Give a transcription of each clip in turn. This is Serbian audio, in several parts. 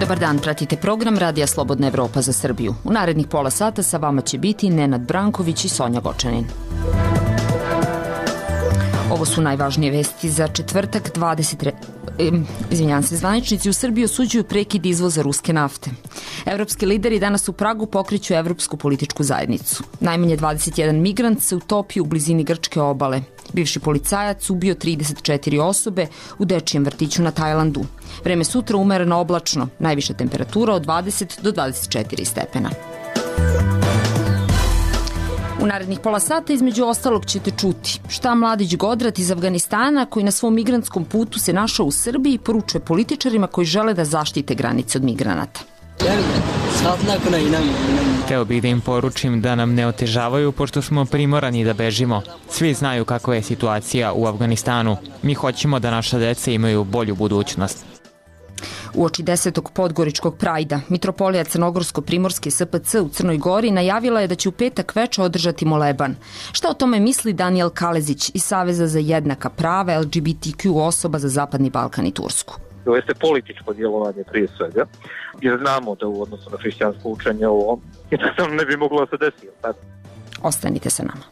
Dobar dan, pratite program Radija Slobodna Evropa za Srbiju. U narednih pola sata sa vama će biti Nenad Branković i Sonja Gočanin. Ovo su najvažnije vesti za četvrtak 23. Zvaničnici u Srbiji osuđuju prekid izvoza ruske nafte. Evropski lideri danas u Pragu pokreću Evropsku političku zajednicu. Najmanje 21 migrant se utopio u blizini grčke obale. Bivši policajac ubio 34 osobe u dečijem vrtiću na Tajlandu. Vreme sutra umereno oblačno, najviša temperatura od 20 do 24 stepena. U narednih pola sata između ostalog ćete čuti šta mladić Godrat iz Afganistana koji na svom migrantskom putu se našao u Srbiji poručuje političarima koji žele da zaštite granice od migranata. Hteo bih da im poručim da nam ne otežavaju pošto smo primorani da bežimo. Svi znaju kakva je situacija u Afganistanu. Mi hoćemo da naša deca imaju bolju budućnost. Uoči 10. podgoričkog prajda, mitropolija Crnogorsko-Primorske SPC u Crnoj Gori najavila je da će u petak veče održati moleban. Šta o tome misli Danijel Kalezić iz Saveza za jednaka prava LGBTQ osoba za Zapadni Balkan i Tursku? To jeste političko djelovanje prije svega, jer znamo da u odnosu na hrišćansko učenje ovo jednostavno ne bi moglo se desiti. Ostanite sa nama.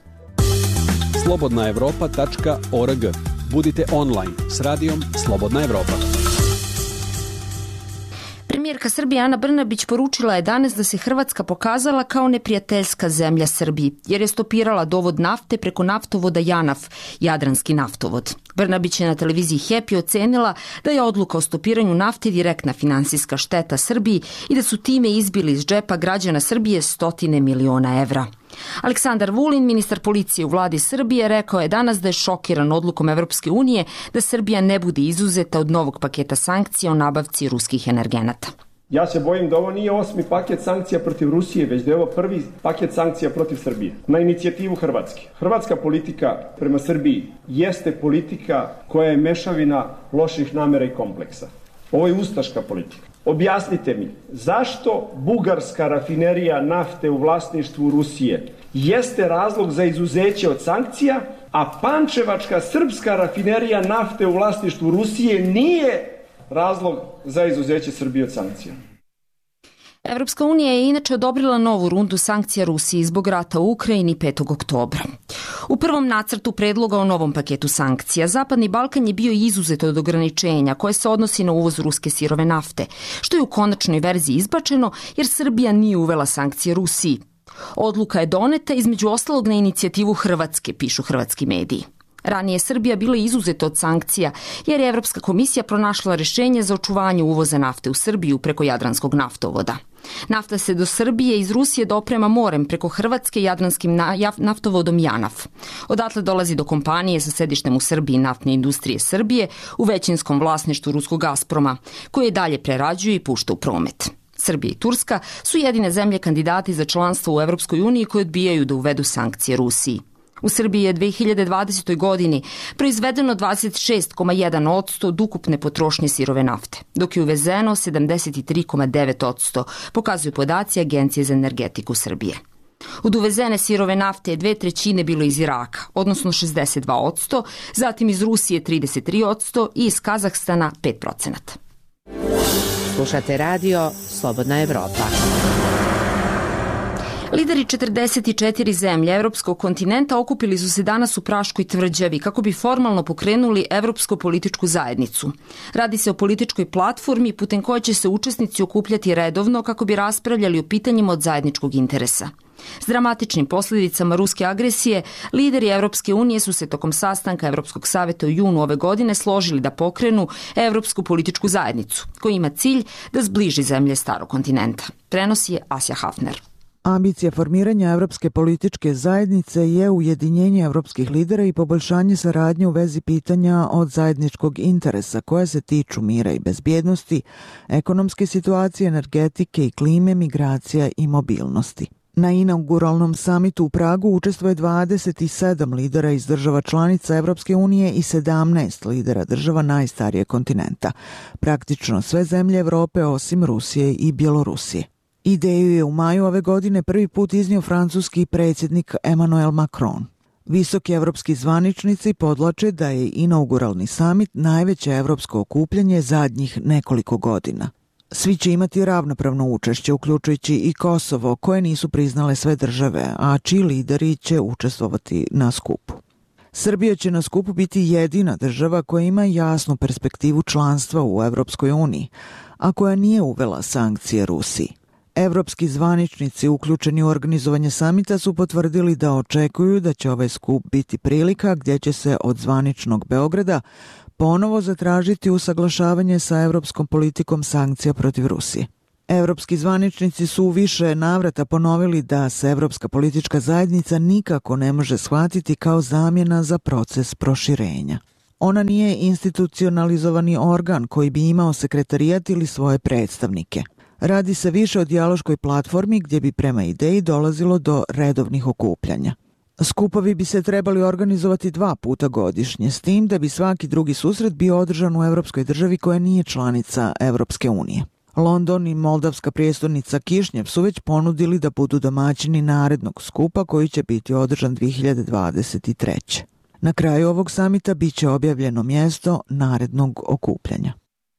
slobodnaevropa.org. Budite online s radijom Slobodna Evropa. Premijerka Srbije Ana Brnabić poručila je danas da se Hrvatska pokazala kao neprijateljska zemlja Srbiji, jer je stopirala dovod nafte preko naftovoda JANAF, Jadranski naftovod. Brnabić je na televiziji Happy ocenila da je odluka o stopiranju nafte direktna finansijska šteta Srbiji i da su time izbili iz džepa građana Srbije 100 miliona evra. Aleksandar Vulin, ministar policije u vladi Srbije, rekao je danas da je šokiran odlukom Evropske unije da Srbija ne bude izuzeta od novog paketa sankcija o nabavci ruskih energenata. Ja se bojim da ovo nije 8. paket sankcija protiv Rusije, već da je ovo prvi paket sankcija protiv Srbije. Na inicijativu Hrvatske. Hrvatska politika prema Srbiji jeste politika koja je mešavina loših namera i kompleksa. Ovo je ustaška politika. Objasnite mi, zašto bugarska rafinerija nafte u vlasništvu Rusije jeste razlog za izuzeće od sankcija, a pančevačka srpska rafinerija nafte u vlasništvu Rusije nije razlog za izuzeće Srbije od sankcija? Evropska unija je inače odobrila novu rundu sankcija Rusiji zbog rata u Ukrajini 5. oktobra. U prvom nacrtu predloga o novom paketu sankcija Zapadni Balkan je bio izuzet od ograničenja koje se odnosi na uvoz ruske sirove nafte, što je u konačnoj verziji izbačeno jer Srbija nije uvela sankcije Rusiji. Odluka je doneta između ostalog na inicijativu Hrvatske, pišu hrvatski mediji. Ranije je Srbija bila izuzeta od sankcija jer je Evropska komisija pronašla rešenje za očuvanje uvoza nafte u Srbiju preko Jadranskog naftovoda. Nafta se do Srbije iz Rusije doprema morem preko Hrvatske Jadranskim naftovodom JANAF. Odatle dolazi do kompanije sa sedištem u Srbiji Naftne industrije Srbije u većinskom vlasništvu ruskog Gazproma, koje dalje prerađuje i pušta u promet. Srbija i Turska su jedine zemlje kandidati za članstvo u Evropskoj uniji koje odbijaju da uvedu sankcije Rusiji. U Srbiji je 2020. godini proizvedeno 26,1% od ukupne potrošnje sirove nafte, dok je uvezeno 73,9%, pokazuju podaci Agencije za energetiku Srbije. Od uvezene sirove nafte je 2/3 bilo iz Iraka, odnosno 62%, zatim iz Rusije 33% i iz Kazahstana 5%. Slušate radio Slobodna Evropa. Lideri 44 zemlje evropskog kontinenta okupili su se danas u Praškoj tvrđavi kako bi formalno pokrenuli Evropsku političku zajednicu. Radi se o političkoj platformi putem koje će se učesnici okupljati redovno kako bi raspravljali o pitanjima od zajedničkog interesa. S dramatičnim posljedicama ruske agresije, lideri Evropske unije su se tokom sastanka Evropskog saveta u junu ove godine složili da pokrenu Evropsku političku zajednicu, koji ima cilj da zbliži zemlje starog kontinenta. Prenosi je Asja Hafner. Ambicija formiranja Evropske političke zajednice je ujedinjenje evropskih lidera i poboljšanje saradnje u vezi pitanja od zajedničkog interesa koje se tiču mira i bezbjednosti, ekonomske situacije, energetike i klime, migracija i mobilnosti. Na inauguralnom samitu u Pragu učestvuje 27 lidera iz država članica Evropske unije i 17 lidera država najstarijeg kontinenta. Praktično sve zemlje Evrope osim Rusije i Bjelorusije. Ideju je u maju ove godine prvi put iznio francuski predsjednik Emmanuel Macron. Visoki evropski zvaničnici podvlače da je inauguralni samit najveće evropsko okupljanje zadnjih nekoliko godina. Svi će imati ravnopravno učešće, uključujući i Kosovo, koje nisu priznale sve države, a čiji lideri će učestvovati na skupu. Srbija će na skupu biti jedina država koja ima jasnu perspektivu članstva u Evropskoj uniji, a koja nije uvela sankcije Rusiji. Evropski zvaničnici uključeni u organizovanje samita su potvrdili da očekuju da će ovaj skup biti prilika gdje će se od zvaničnog Beograda ponovo zatražiti usaglašavanje sa evropskom politikom sankcija protiv Rusije. Evropski zvaničnici su u više navrata ponovili da se Evropska politička zajednica nikako ne može shvatiti kao zamjena za proces proširenja. Ona nije institucionalizovani organ koji bi imao sekretarijat ili svoje predstavnike. Radi se više o dijaloškoj platformi gdje bi prema ideji dolazilo do redovnih okupljanja. Skupovi bi se trebali organizovati 2 puta godišnje, s tim da bi svaki drugi susret bio održan u evropskoj državi koja nije članica Evropske unije. London i moldavska prijestolnica Kišnjev su već ponudili da budu domaćini narednog skupa koji će biti održan 2023. Na kraju ovog samita bit će objavljeno mjesto narednog okupljanja.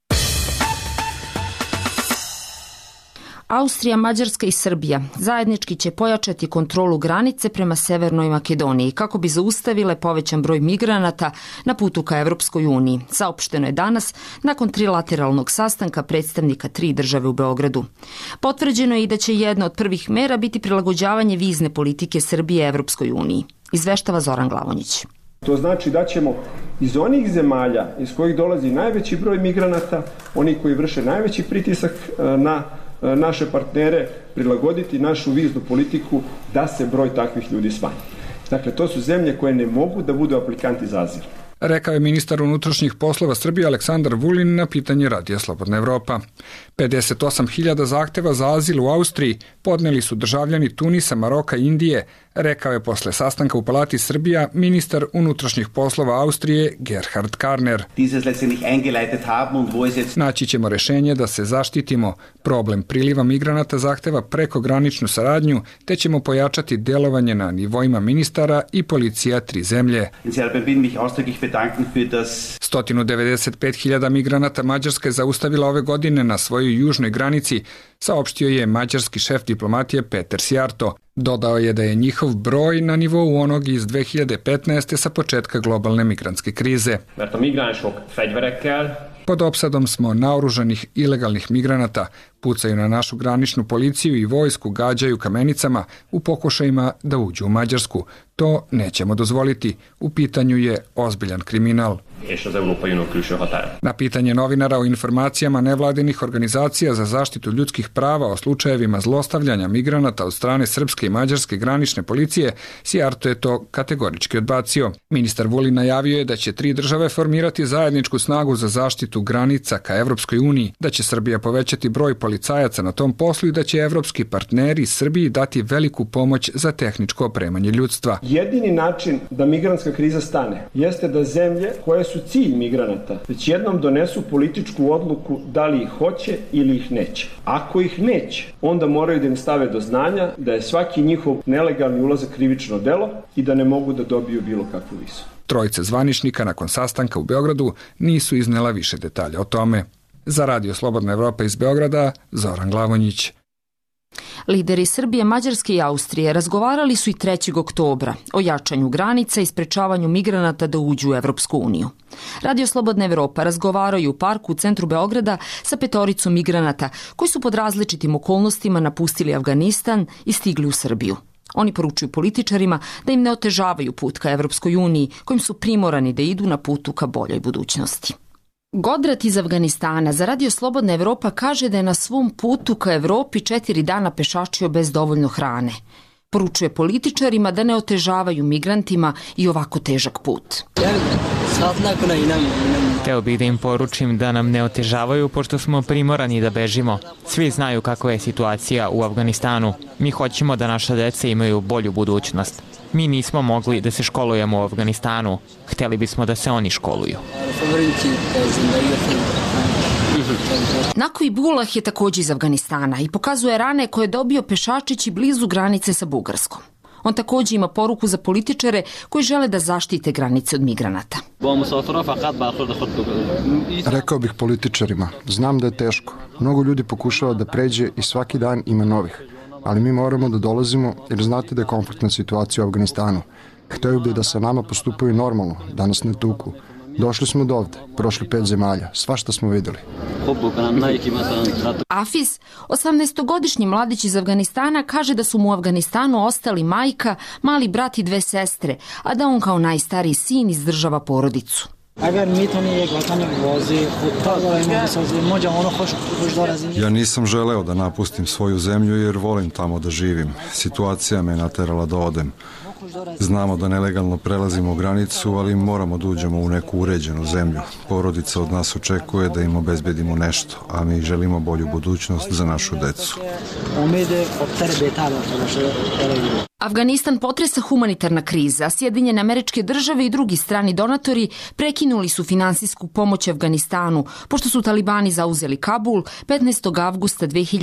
Austrija, Mađarska i Srbija zajednički će pojačati kontrolu granice prema Severnoj Makedoniji kako bi zaustavile povećan broj migranata na putu ka Evropskoj uniji. Saopšteno je danas nakon trilateralnog sastanka predstavnika 3 države u Beogradu. Potvrđeno je i da će jedna od prvih mera biti prilagođavanje vizne politike Srbije Evropskoj uniji. Izveštava Zoran Glavonjić. To znači da ćemo iz onih zemalja iz kojih dolazi najveći broj migranata, oni koji vrše najveći pritisak na naše partnere, prilagoditi našu viznu politiku da se broj takvih ljudi smanji. Dakle, to su zemlje koje ne mogu da budu aplikanti za azil. Rekao je ministar unutrašnjih poslova Srbije Aleksandar Vulin na pitanje Radija Slobodna Evropa. 58.000 zahteva za azil u Austriji podneli su državljani Tunisa, Maroka i Indije, rekao je posle sastanka u Palati Srbija ministar unutrašnjih poslova Austrije Gerhard Karner. Naći ćemo rešenje da se zaštitimo. Problem priliva migranata zahteva prekograničnu saradnju, te ćemo pojačati delovanje na nivoima ministara i policija 3 zemlje. 195.000 migranata Mađarska je zaustavila ove godine na svojoj južnoj granici, saopštio je mađarski šef diplomatije Peter Sjarto. Dodao je da je njihov broj na nivou onog iz 2015. sa početka globalne migrantske krize. Pod opsadom smo naoružanih ilegalnih migranata, pucaju na našu graničnu policiju i vojsku, gađaju kamenicama u pokušajima da uđu u Mađarsku. To nećemo dozvoliti. U pitanju je ozbiljan kriminal. Na pitanje novinara o informacijama nevladinih organizacija za zaštitu ljudskih prava o slučajevima zlostavljanja migranata od strane srpske i mađarske granične policije, Sjarto je to kategorički odbacio. Ministar Vulin najavio je da će 3 države formirati zajedničku snagu za zaštitu granica ka Evropskoj uniji, da će Srbija povećati broj policajaca na tom poslu i da će evropski partneri Srbiji dati veliku pomoć za tehničko opremanje ljudstva. Jedini način da migrantska kriza stane jeste da zemlje koje su cilj migranata već jednom donesu političku odluku da li ih hoće ili ih neće. Ako ih neće, onda moraju da im stave do znanja da je svaki njihov nelegalni ulazak krivično delo i da ne mogu da dobiju bilo kakvu vizu. Trojica zvaničnika nakon sastanka u Beogradu nisu iznela više detalja o tome. Za Radio Slobodna Evropa iz Beograda, Zoran Glavonjić. Lideri Srbije, Mađarske i Austrije razgovarali su i 3. oktobra o jačanju granica i sprečavanju migranata da uđu u Evropsku uniju. Radio Slobodna Evropa razgovaraju u parku u centru Beograda sa 5 migranata koji su pod različitim okolnostima napustili Afganistan i stigli u Srbiju. Oni poručuju političarima da im ne otežavaju put ka Evropskoj uniji, kojim su primorani da idu na putu ka boljoj budućnosti. Godrat iz Afganistana za Radio Slobodna Evropa kaže da je na svom putu ka Evropi 4 dana pešačio bez dovoljno hrane. Poručuje političarima da ne otežavaju migrantima i ovako težak put. Hteo bih da im poručim da nam ne otežavaju pošto smo primorani da bežimo. Svi znaju kakva je situacija u Afganistanu. Mi hoćemo da naša deca imaju bolju budućnost. Mi nismo mogli da se školujemo u Afganistanu. Hteli bismo da se oni školuju. Nako Bulah je također iz Afganistana i pokazuje rane koje je dobio pešačići blizu granice sa Bugarskom. On takođe ima poruku za političare koji žele da zaštite granice od migranata. Rekao bih političarima, znam da je teško. Mnogo ljudi pokušava da pređe i svaki dan ima novih. Ali mi moramo da dolazimo jer znate da je konfliktna situacija u Afganistanu. Hteo bi da sa nama postupaju normalno, da nas ne tuku. Došli smo do ovde, prošli 5 zemalja, svašta smo videli. Afiz, 18-godišnji mladić iz Afganistana, kaže da su mu u Afganistanu ostali majka, mali brat i 2 sestre, a da on kao najstariji sin izdržava porodicu. Ja nisam želeo da napustim svoju zemlju jer volim tamo da živim. Situacija me naterala da odem. Znamo da nelegalno prelazimo granicu, ali moramo da uđemo u neku uređenu zemlju. Porodica od nas očekuje da im obezbedimo nešto, a mi želimo bolju budućnost za našu decu. Afganistan potresa humanitarna kriza, a Sjedinjene Američke Države i drugi strani donatori prekinuli su finansijsku pomoć Afganistanu, pošto su talibani zauzeli Kabul 15. avgusta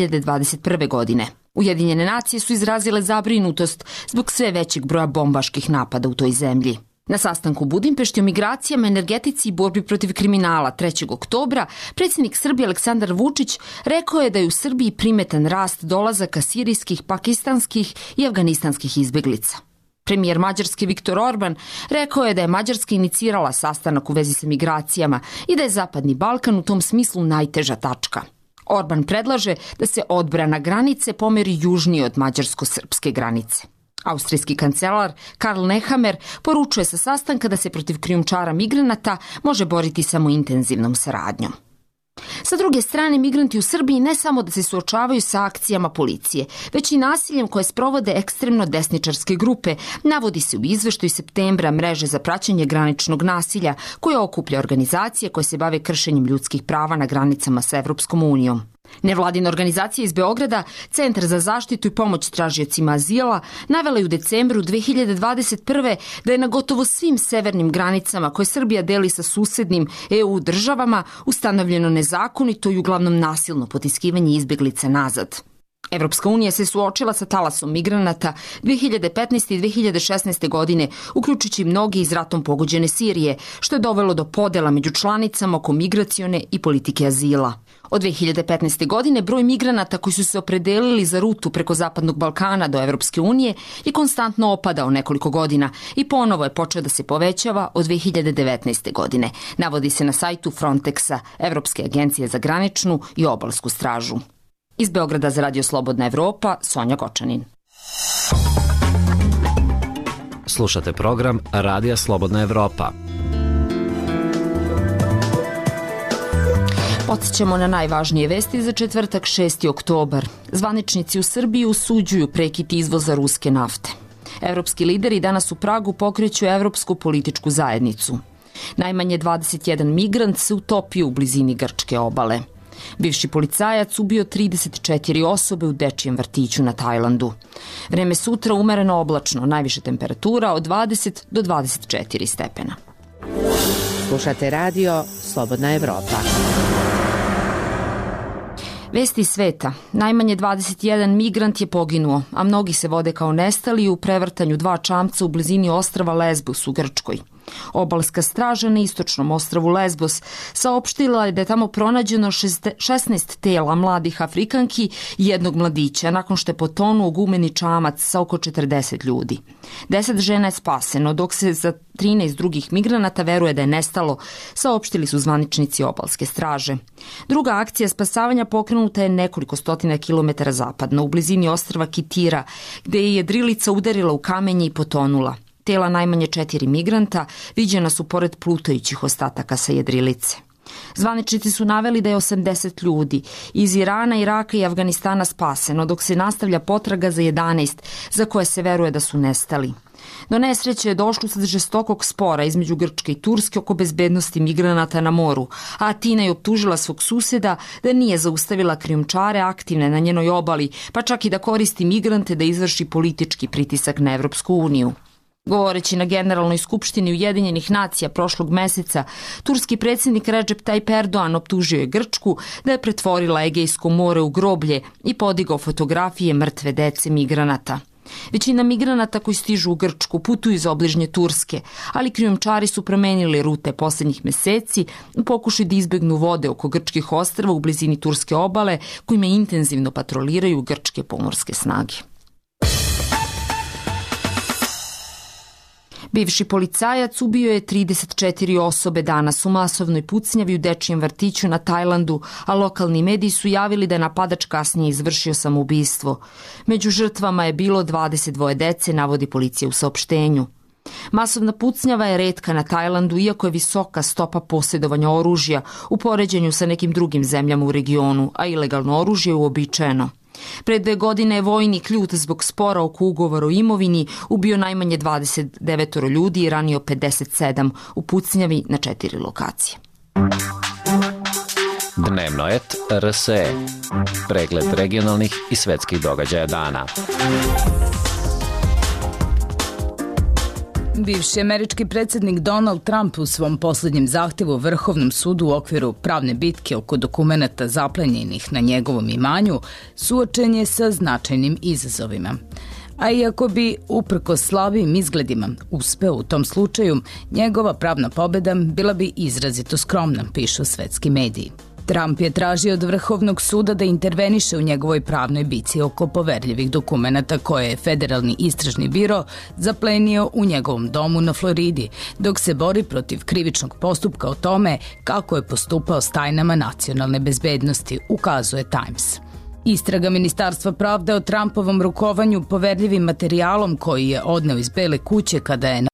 2021. godine. Ujedinjene nacije su izrazile zabrinutost zbog sve većeg broja bombaških napada u toj zemlji. Na sastanku u Budimpešti o migracijama, energetici i borbi protiv kriminala 3. oktobra predsjednik Srbije Aleksandar Vučić rekao je da je u Srbiji primetan rast dolazaka sirijskih, pakistanskih i afganistanskih izbeglica. Premijer Mađarske Viktor Orban rekao je da je Mađarska inicirala sastanak u vezi sa migracijama i da je Zapadni Balkan u tom smislu najteža tačka. Orban predlaže da se odbrana granice pomeri južnije od mađarsko-srpske granice. Austrijski kancelar Karl Nehammer poručuje sa sastanka da se protiv krijumčara migranata može boriti samo intenzivnom saradnjom. Sa druge strane, migranti u Srbiji ne samo da se suočavaju sa akcijama policije, već i nasiljem koje sprovode ekstremno desničarske grupe, navodi se u izveštaju septembra mreže za praćenje graničnog nasilja, koja okuplja organizacije koje se bave kršenjem ljudskih prava na granicama sa Evropskom unijom. Nevladina organizacija iz Beograda, Centar za zaštitu i pomoć tražiocima azila, navela je u decembru 2021. da je na gotovo svim severnim granicama koje Srbija deli sa susednim EU državama ustanovljeno nezakonito i uglavnom nasilno potiskivanje izbeglica nazad. Evropska unija se suočila sa talasom migranata 2015. i 2016. godine, uključujući mnogi iz ratom pogođene Sirije, što je dovelo do podela među članicama oko migracione i politike azila. Od 2015. godine broj migranata koji su se opredelili za rutu preko Zapadnog Balkana do Evropske unije je konstantno opadao nekoliko godina i ponovo je počeo da se povećava od 2019. godine, navodi se na sajtu Frontexa, Evropske agencije za graničnu i obalsku stražu. Iz Beograda za Radio Slobodna Evropa, Sonja Gočanin. Slušate program Radija Slobodna Evropa. Podsjećamo na najvažnije vesti za četvrtak 6. oktobar. Zvaničnici u Srbiji osuđuju prekid izvoza ruske nafte. Evropski lideri danas u Pragu pokreću Evropsku političku zajednicu. Najmanje 21 migrant se utopio u blizini grčke obale. Bivši policajac ubio 34 osobe u dečijem vrtiću na Tajlandu. Vreme sutra umereno oblačno, najviša temperatura od 20 do 24 stepena. Slušate radio Slobodna Evropa. Vesti sveta. Najmanje 21 migrant je poginuo, a mnogi se vode kao nestali u prevrtanju 2 čamca u blizini ostrva Lesbos u Grčkoj. Obalska straža na istočnom ostrvu Lesbos saopštila je da je tamo pronađeno 16 tela mladih Afrikanki i jednog mladića nakon što je potonuo gumeni čamac sa oko 40 ljudi. 10 žena je spaseno, dok se za 13 drugih migranata veruje da je nestalo, saopštili su zvaničnici obalske straže. Druga akcija spasavanja pokrenuta je nekoliko stotina kilometara zapadno, u blizini ostrva Kitira, gde je jedrilica udarila u kamenje i potonula. Tela najmanje 4 migranta viđena su pored plutajućih ostataka sa jedrilice. Zvaničnici su naveli da je 80 ljudi iz Irana, Iraka i Afganistana spaseno, dok se nastavlja potraga za 11 za koje se veruje da su nestali. Do nesreće je došlo usled žestokog spora između Grčke i Turske oko bezbednosti migranata na moru, a Atina je optužila svog suseda da nije zaustavila krijumčare aktivne na njenoj obali, pa čak i da koristi migrante da izvrši politički pritisak na Evropsku uniju. Govoreći na Generalnoj skupštini Ujedinjenih nacija prošlog meseca, turski predsjednik Recep Tayyip Erdogan optužio je Grčku da je pretvorila Egejsko more u groblje i podigao fotografije mrtve dece migranata. Većina migranata koji stižu u Grčku putuju iz obližnje Turske, ali krijumčari su promenili rute poslednjih meseci u pokušaju da izbegnu vode oko grčkih ostrva u blizini turske obale, kojima intenzivno patroliraju grčke pomorske snage. Bivši policajac ubio je 34 osobe danas u masovnoj pucnjavi u dečijem vrtiću na Tajlandu, a lokalni mediji su javili da je napadač kasnije izvršio samoubistvo. Među žrtvama je bilo 22 dece, navodi policija u saopštenju. Masovna pucnjava je retka na Tajlandu, iako je visoka stopa posjedovanja oružja u poređenju sa nekim drugim zemljama u regionu, a ilegalno oružje je uobičajeno. Pre 2 godine je vojnik ljut zbog spora oko ugovora o imovini ubio najmanje 29 ljudi i ranio 57 u pucnjavi na 4 lokacije. Dnevno et RSE. Pregled regionalnih i svetskih događaja dana. Bivši američki predsjednik Donald Trump u svom poslednjem zahtevu Vrhovnom sudu u okviru pravne bitke oko dokumenata zaplenjenih na njegovom imanju suočen je sa značajnim izazovima. A iako bi, uprkos slabijim izgledima, uspeo u tom slučaju, njegova pravna pobeda bila bi izrazito skromna, pišu svetski mediji. Trump je tražio od Vrhovnog suda da interveniše u njegovoj pravnoj bici oko poverljivih dokumenata koje je Federalni istražni biro zaplenio u njegovom domu na Floridi, dok se bori protiv krivičnog postupka o tome kako je postupao s tajnama nacionalne bezbednosti, ukazuje Times. Istraga Ministarstva pravde o Trumpovom rukovanju poverljivim materijalom koji je odneo iz Bele kuće kada je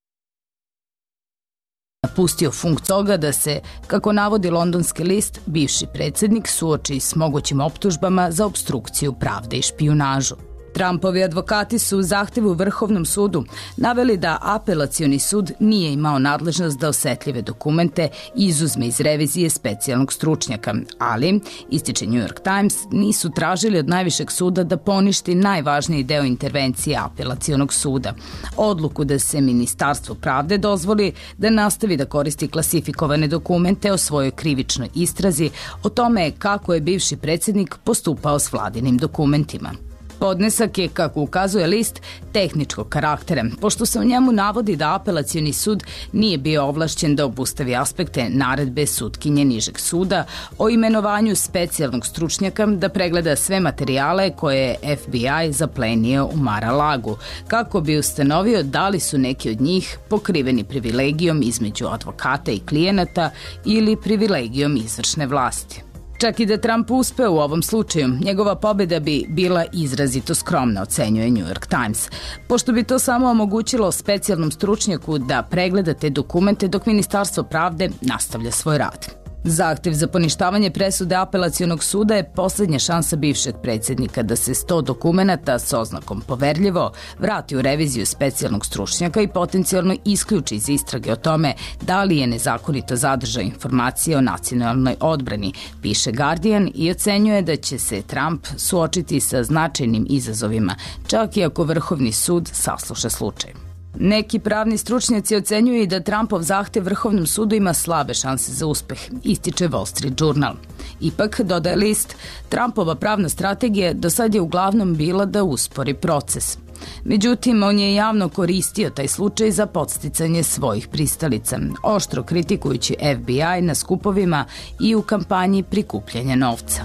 napustio funkciju toga da se, kako navodi londonski list, bivši predsjednik suoči s mogućim optužbama za opstrukciju pravde i špijunažu. Trumpovi advokati su u zahtevu Vrhovnom sudu naveli da apelacioni sud nije imao nadležnost da osetljive dokumente izuzme iz revizije specijalnog stručnjaka, ali, ističe New York Times, nisu tražili od najvišeg suda da poništi najvažniji deo intervencije apelacionog suda, odluku da se Ministarstvo pravde dozvoli da nastavi da koristi klasifikovane dokumente o svojoj krivičnoj istrazi o tome kako je bivši predsjednik postupao s vladinim dokumentima. Podnesak je, kako ukazuje list, tehničkog karaktera, pošto se u njemu navodi da apelacioni sud nije bio ovlašćen da obustavi aspekte naredbe sudkinje nižeg suda o imenovanju specijalnog stručnjaka da pregleda sve materijale koje je FBI zaplenio u Mar-a-Lagu, kako bi ustanovio da li su neki od njih pokriveni privilegijom između advokata i klijenata ili privilegijom izvršne vlasti. Čak i da Trump uspeo u ovom slučaju, njegova pobjeda bi bila izrazito skromna, ocenjuje New York Times, pošto bi to samo omogućilo specijalnom stručnjaku da pregleda te dokumente dok Ministarstvo pravde nastavlja svoj rad. Zahtev za poništavanje presude apelacionog suda je poslednja šansa bivšeg predsjednika da se 100 dokumenata s oznakom poverljivo vrati u reviziju specijalnog stručnjaka i potencijalno isključi iz istrage o tome da li je nezakonito zadržao informacije o nacionalnoj odbrani, piše Guardian, i ocenjuje da će se Trump suočiti sa značajnim izazovima, čak i ako Vrhovni sud sasluša slučaj. Neki pravni stručnjaci ocenjuju i da Trumpov zahtev Vrhovnom sudu ima slabe šanse za uspeh, ističe Wall Street Journal. Ipak, dodaje list, Trumpova pravna strategija do sad je uglavnom bila da uspori proces. Međutim, on je javno koristio taj slučaj za podsticanje svojih pristalica, oštro kritikujući FBI na skupovima i u kampanji prikupljanja novca.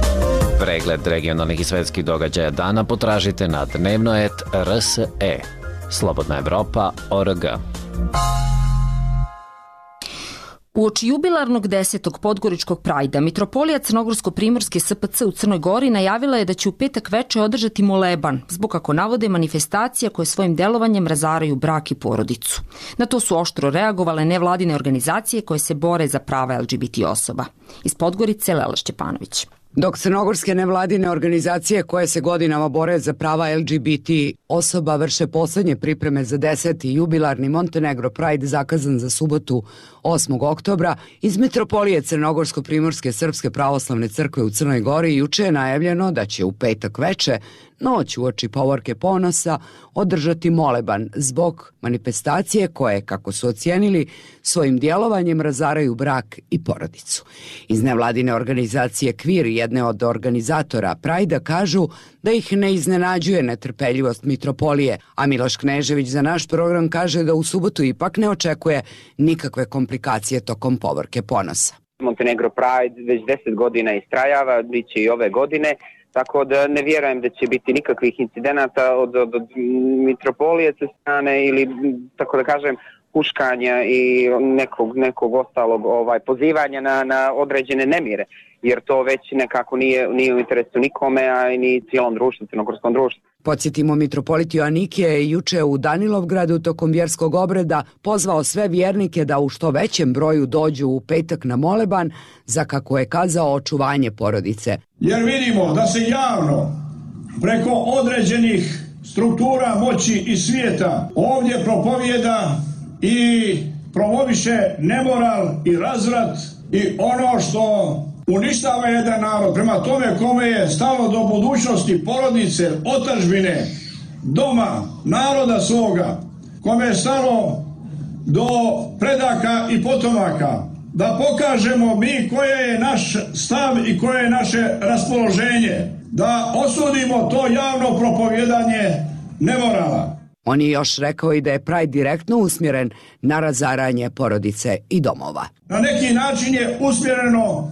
Pregled regionalnih i svetskih događaja dana potražite na dnevnoet.rse. Slobodna Evropa.org. Uoči jubilarnog 10. Podgoričkog prajda, mitropolija Crnogorsko-Primorske SPC u Crnoj Gori najavila je da će u petak veče održati moleban, zbog, kako navode, manifestacija koje svojim delovanjem razaraju brak i porodicu. Na to su oštro reagovale nevladine organizacije koje se bore za prava LGBT osoba. Iz Podgorice, Lela Šćepanović. Dok crnogorske nevladine organizacije koje se godinama bore za prava LGBT osoba vrše poslednje pripreme za 10. jubilarni Montenegro Pride zakazan za subotu 8. oktobra, iz mitropolije Crnogorsko-Primorske Srpske pravoslavne crkve u Crnoj Gori juče je najavljeno da će u petak veče noć uoči Povorke Ponosa održati moleban zbog manifestacije koje, kako su ocijenili, svojim djelovanjem razaraju brak i porodicu. Iz nevladine organizacije Kvir, jedne od organizatora Prajda, kažu da ih ne iznenađuje netrpeljivost mitropolije, a Miloš Knežević za naš program kaže da u subotu ipak ne očekuje nikakve komplikacije tokom Povorke Ponosa. Montenegro Pride već 10 godina istrajava, bit će i ove godine, tako da ne vjerujem da će biti nikakvih incidenata od mitropolije sa strane ili, tako da kažem, huškanja i nekog ostalog pozivanja na određene nemire, jer to već nekako nije u interesu nikome, a i ni cijelom društvu, crnogorskom društvu. Podsjetimo, mitropolit Joanikije je juče u Danilovgradu tokom vjerskog obreda pozvao sve vjernike da u što većem broju dođu u petak na moleban za, kako je kazao, očuvanje porodice. Jer vidimo da se javno preko određenih struktura moći i svijeta ovdje propovijeda i promoviše nemoral i razvrat i ono što uništava jedan narod. Prema tome kome je stalo do budućnosti porodice, otadžbine, doma, naroda svoga, kome je stalo do predaka i potomaka, da pokažemo mi koje je naš stav i koje je naše raspoloženje, da osudimo to javno propovjedanje nemorala. On je još rekao i da je Pride direktno usmjeren na razaranje porodice i domova. Na neki način je usmjereno,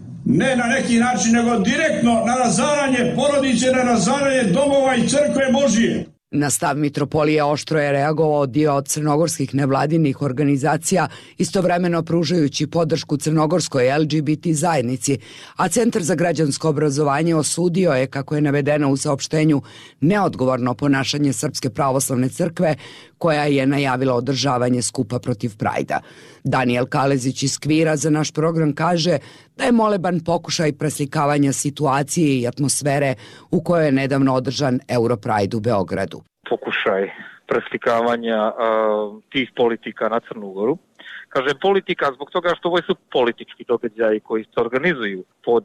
ne na neki način, nego direktno na razaranje porodice, na razaranje domova i crkve Božije. Na stav mitropolije oštro je reagovao dio od crnogorskih nevladinih organizacija, istovremeno pružajući podršku crnogorskoj LGBT zajednici, a Centar za građansko obrazovanje osudio je, kako je navedeno u saopštenju, neodgovorno ponašanje Srpske pravoslavne crkve, koja je najavila održavanje skupa protiv Prajda. Danijel Kalezić iz Kvira za naš program kaže da je moleban pokušaj preslikavanja situacije i atmosfere u kojoj je nedavno održan Europride u Beogradu. Pokušaj preslikavanja tih politika na Crnu Goru. Kažem politika zbog toga što ovo su politički događaji koji se organizuju pod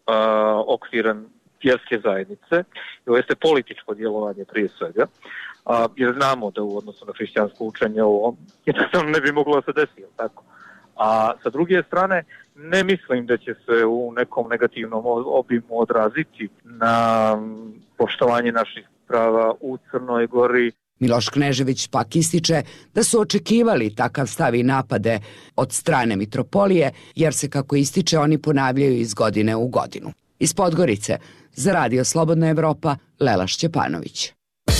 okvirom vjerske zajednice. Ovo jeste političko djelovanje prije svega. Jer znamo da u odnosu na hrišćansko učenje ovo jednostavno ne bi moglo se desiti, tako. A sa druge strane, ne mislim da će se u nekom negativnom obimu odraziti na poštovanje naših prava u Crnoj Gori. Miloš Knežević pak ističe da su očekivali takav stav i napade od strane mitropolije, jer se, kako ističe, oni ponavljaju iz godine u godinu. Iz Podgorice, za Radio Slobodna Evropa, Lela Šćepanović.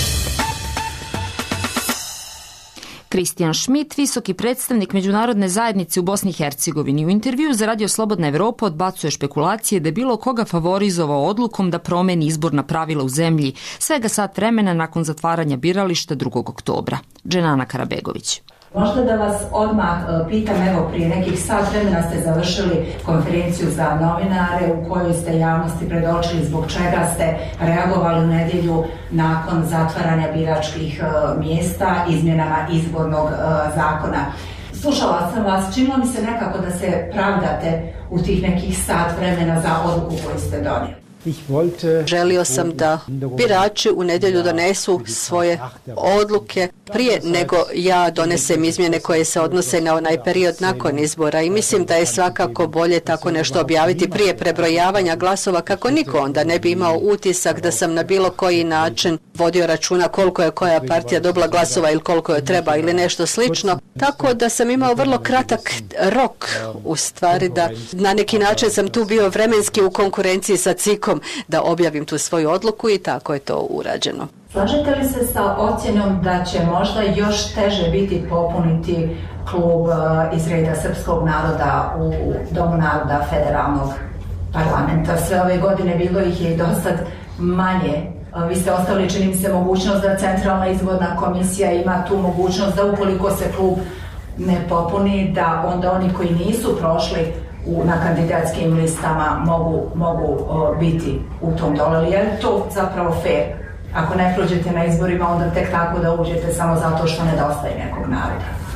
Kristijan Šmit, visoki predstavnik međunarodne zajednice u Bosni i Hercegovini, u intervju za Radio Slobodna Evropa odbacuje špekulacije da je bilo koga favorizovao odlukom da promeni izborna pravila u zemlji svega sat vremena nakon zatvaranja birališta 2. oktobra. Dženana Karabegović. Možda da vas odmah pitam, evo prije nekih sat vremena ste završili konferenciju za novinare u kojoj ste javnosti predočili zbog čega ste reagovali u nedjelju nakon zatvaranja biračkih mjesta izmjenama izbornog zakona. Slušala sam vas, činilo mi se nekako da se pravdate u tih nekih sat vremena za odluku koju ste donijeli. Želio sam da birači u nedjelju donesu svoje odluke prije nego ja donesem izmjene koje se odnose na onaj period nakon izbora i mislim da je svakako bolje tako nešto objaviti prije prebrojavanja glasova kako niko onda ne bi imao utisak da sam na bilo koji način vodio računa koliko je koja partija dobila glasova ili koliko je treba ili nešto slično. Tako da sam imao vrlo kratak rok, u stvari da na neki način sam tu bio vremenski u konkurenciji sa CIK-om da objavim tu svoju odluku i tako je to urađeno. Slažete li se sa ocjenom da će možda još teže biti popuniti klub iz reda srpskog naroda u Domu naroda federalnog parlamenta? Sve ove godine bilo ih je i dosad manje. Vi ste ostavili, čini mi se, mogućnost da Centralna izborna komisija ima tu mogućnost da ukoliko se klub ne popuni, da onda oni koji nisu prošli na kandidatskim listama mogu biti u tom dole. Je to zapravo fair? Ako ne prođete na izborima, onda tek tako da uđete samo zato što nedostaje nekog naroda.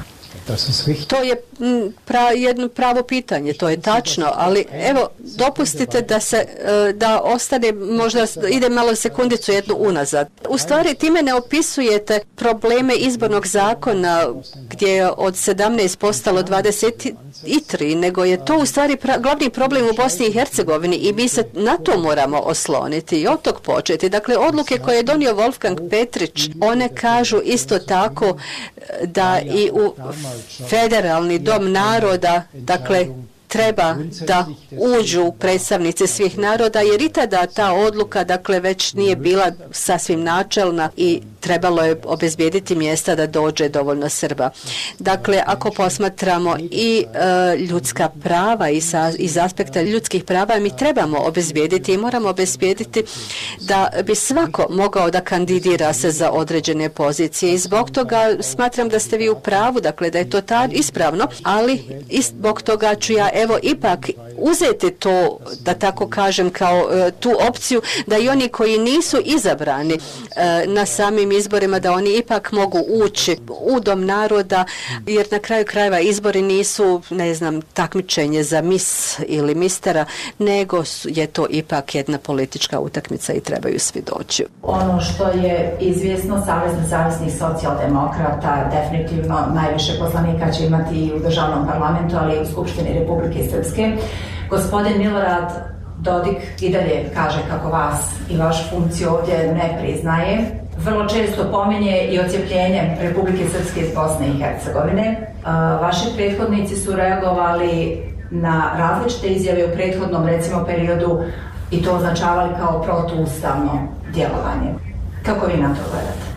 To je jedno pravo pitanje, to je tačno, ali evo, dopustite da ostane, možda ide malo sekundicu jednu unazad. U stvari, time ne opisujete probleme izbornog zakona gdje je od 17 postalo 23, nego je to u stvari glavni problem u Bosni i Hercegovini i mi se na to moramo osloniti i od tog početi. Dakle, odluke koje je donio Wolfgang Petrić, one kažu isto tako da i u Federalni dom naroda, dakle, treba da uđu predstavnici svih naroda, jer i tada ta odluka, dakle, već nije bila sasvim načelna i trebalo je obezbijediti mjesta da dođe dovoljno Srba. Dakle, ako posmatramo i ljudska prava iz aspekta ljudskih prava, mi trebamo obezbijediti i moramo obezbijediti da bi svako mogao da kandidira se za određene pozicije i zbog toga smatram da ste vi u pravu, dakle, da je to ispravno, ali i zbog toga ću ja evo ipak uzeti to, da tako kažem, kao tu opciju da i oni koji nisu izabrani na samim izborima, da oni ipak mogu ući u Dom naroda, jer na kraju krajeva izbori nisu, ne znam, takmičenje za mis ili mistera, nego je to ipak jedna politička utakmica i trebaju svi doći. Ono što je izvjesno, Savez nezavisnih socijaldemokrata definitivno najviše poslanika će imati i u državnom parlamentu, ali i u Skupštini Republike Srpske. Gospodin Milorad Dodik i dalje kaže kako vas i vašu funkciju ovdje ne priznaje. Vrlo često pominje i odcjepljenje Republike Srpske iz Bosne i Hercegovine. Vaši prethodnici su reagovali na različite izjave u prethodnom, recimo, periodu i to označavali kao protuustavno djelovanje. Kako vi na to gledate?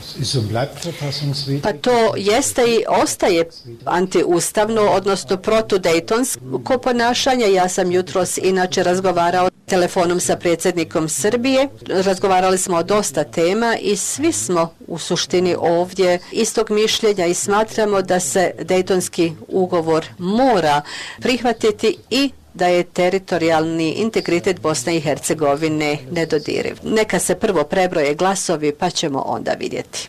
Pa to jeste i ostaje antiustavno, odnosno protudejtonsko ponašanje. Ja sam jutros inače razgovarao telefonom sa predsjednikom Srbije. Razgovarali smo o dosta tema i svi smo u suštini ovdje istog mišljenja i smatramo da se Dejtonski ugovor mora prihvatiti i da je teritorijalni integritet Bosne i Hercegovine nedodiriv. Neka se prvo prebroje glasovi pa ćemo onda vidjeti.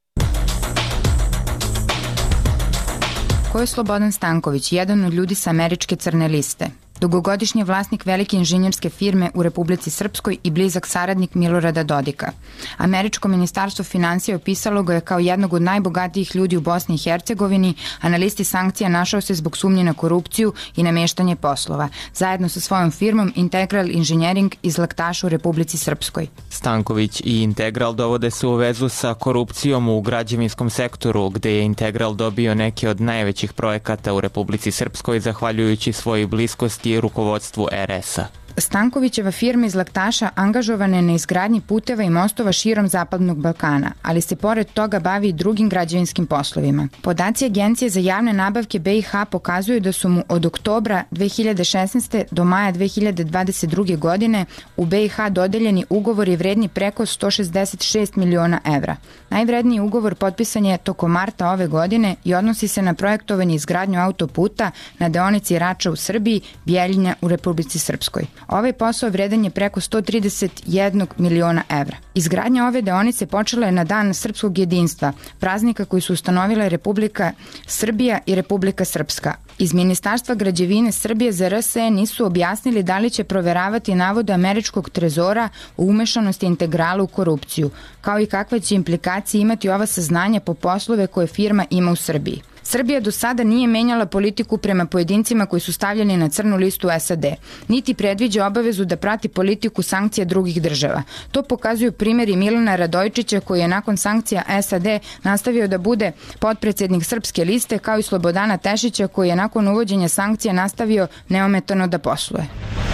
Ko je Slobodan Stanković, jedan od ljudi sa američke crne liste? Dugogodišnji vlasnik velike inženjerske firme u Republici Srpskoj i blizak saradnik Milorada Dodika. Američko ministarstvo financija opisalo ga je kao jednog od najbogatijih ljudi u Bosni i Hercegovini, a na listi sankcija našao se zbog sumnje na korupciju i nameštanje poslova, zajedno sa svojom firmom Integral Engineering iz Laktaša u Republici Srpskoj. Stanković i Integral dovode se u vezu sa korupcijom u građevinskom sektoru, gde je Integral dobio neke od najvećih projekata u Republici Srpskoj zahvaljujući svojoj bliskosti i rukovodstvu RS-a. Stankovićeva firma iz Laktaša angažovana je na izgradnji puteva i mostova širom Zapadnog Balkana, ali se pored toga bavi i drugim građevinskim poslovima. Podaci Agencije za javne nabavke BiH pokazuju da su mu od oktobra 2016. do maja 2022. godine u BiH dodeljeni ugovori vredni preko 166 miliona evra. Najvredniji ugovor potpisan je tokom marta ove godine i odnosi se na projektovanje izgradnju autoputa na deonici Rača u Srbiji, Bjeljina u Republici Srpskoj. Ovaj posao vredan je preko 131 miliona evra. Izgradnja ove deonice počela je na Dan srpskog jedinstva, praznika koji su ustanovile Republika Srbija i Republika Srpska. Iz Ministarstva građevine Srbije za RSE nisu objasnili da li će proveravati navode američkog trezora o umešanosti Integrala u korupciju, kao i kakve će implikacije imati ova saznanja po poslove koje firma ima u Srbiji. Srbija do sada nije menjala politiku prema pojedincima koji su stavljeni na crnu listu SAD, niti predviđa obavezu da prati politiku sankcija drugih država. To pokazuju primjeri Milana Radojčića koji je nakon sankcija SAD nastavio da bude potpredsjednik Srpske liste, kao i Slobodana Tešića koji je nakon uvođenja sankcija nastavio neometano da posluje.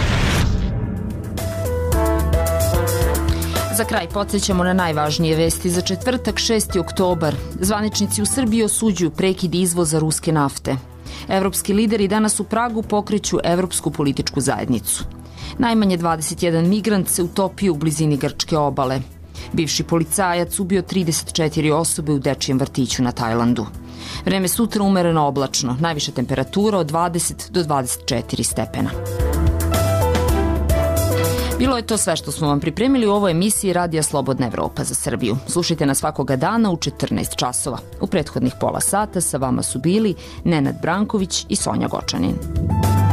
Za kraj podsjećamo na najvažnije vesti za četvrtak 6. oktobar. Zvaničnici u Srbiji osuđuju prekid izvoza ruske nafte. Evropski lideri danas u Pragu pokreću Evropsku političku zajednicu. Najmanje 21 migrant se utopio u blizini grčke obale. Bivši policajac ubio 34 osobe u dečijem vrtiću na Tajlandu. Vreme sutra umereno oblačno, najviša temperatura od 20 do 24 stepena. Bilo je to sve što smo vam pripremili u ovoj emisiji Radija Slobodna Evropa za Srbiju. Slušajte nas svakoga dana u 14 časova. U prethodnih pola sata sa vama su bili Nenad Branković i Sonja Gočanin.